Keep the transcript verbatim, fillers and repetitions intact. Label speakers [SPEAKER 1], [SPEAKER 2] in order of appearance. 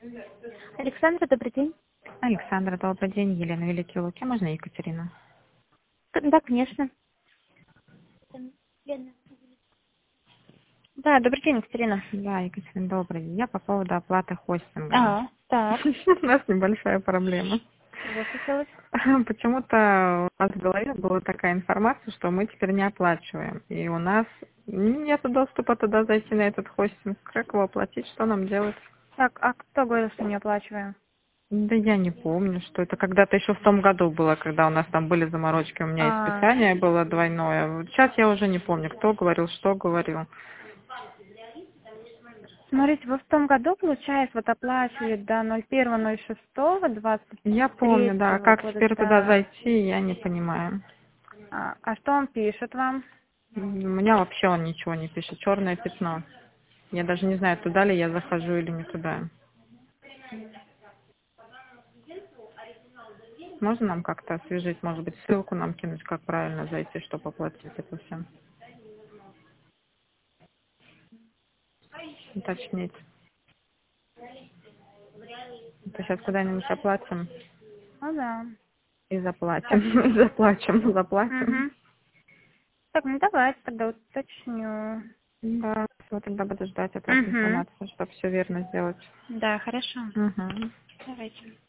[SPEAKER 1] Александра, добрый день.
[SPEAKER 2] Александра, добрый день. Елена, Великие Луки. Можно Екатерина?
[SPEAKER 1] Да, конечно. Лена. Да, добрый день, Екатерина.
[SPEAKER 2] Да, Екатерина, добрый день. Я по поводу оплаты хостинга.
[SPEAKER 1] А, так.
[SPEAKER 2] У нас небольшая проблема.
[SPEAKER 1] Чего случилось?
[SPEAKER 2] Почему-то у нас в голове была такая информация, что мы теперь не оплачиваем. И у нас нет доступа туда зайти, на этот хостинг. Как его оплатить? Что нам делать?
[SPEAKER 1] Так, а кто говорил, что не оплачиваем?
[SPEAKER 2] Да я не помню, что это когда-то еще в том году было, когда у нас там были заморочки, у меня и
[SPEAKER 1] А,
[SPEAKER 2] списание было двойное. Вот сейчас я уже не помню, кто говорил, что говорил.
[SPEAKER 1] смотрите, вы в том году, получается, вот оплачивали до ноль первого ноль шестого двадцать
[SPEAKER 2] Я помню, да.
[SPEAKER 1] третьего
[SPEAKER 2] Как
[SPEAKER 1] года,
[SPEAKER 2] теперь туда
[SPEAKER 1] да.
[SPEAKER 2] зайти, я не понимаю.
[SPEAKER 1] А, а что он пишет вам?
[SPEAKER 2] У меня вообще он ничего не пишет. Черное пятно. Я даже не знаю, туда ли я захожу или не туда. Можно нам как-то освежить, может быть, ссылку нам кинуть, как правильно зайти, чтобы оплатить это все? Уточнить. Это сейчас куда-нибудь оплатим
[SPEAKER 1] Ну да.
[SPEAKER 2] и заплатим. И заплачем, заплатим.
[SPEAKER 1] Угу. Так, ну давайте тогда уточню.
[SPEAKER 2] Да, вот тогда буду ждать от вас
[SPEAKER 1] Угу.
[SPEAKER 2] информацию, чтобы все верно сделать.
[SPEAKER 1] Да, хорошо.
[SPEAKER 2] Угу.
[SPEAKER 1] Давайте.